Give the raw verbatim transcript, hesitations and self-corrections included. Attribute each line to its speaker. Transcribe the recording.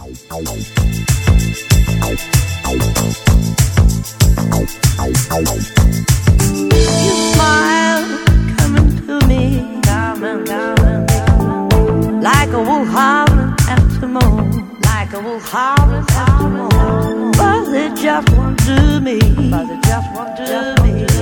Speaker 1: You smile coming to me, coming, coming, coming, like a wolf howling after moon, like a wolf howling after moon. But they just won't do me, but they just won't do me.